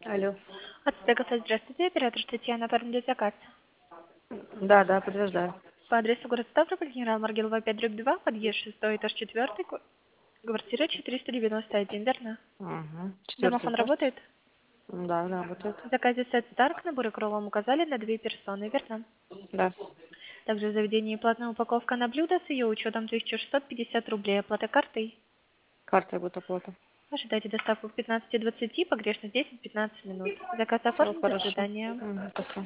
Алло. Отстегаться, здравствуйте, оператор Татьяна, парень для заказ. Да, да, подтверждаю. По адресу город Ставрополь, генерал Маргелова 5/2, подъезд 6, этаж 4, квартира 491, верно? Угу. Четвертый Домофон этаж. работает? Да, да, работает. В заказе сет Старк, наборы кролом указали на 2 персоны, верно? Да. Также в заведении платная упаковка на блюдо с ее учетом 1650 рублей, оплата картой. Картой будет оплата. Ожидайте доставку к 15:20, погрешность 10-15 минут. Заказ Все оформлен, до хорошо. свидания. Спасибо.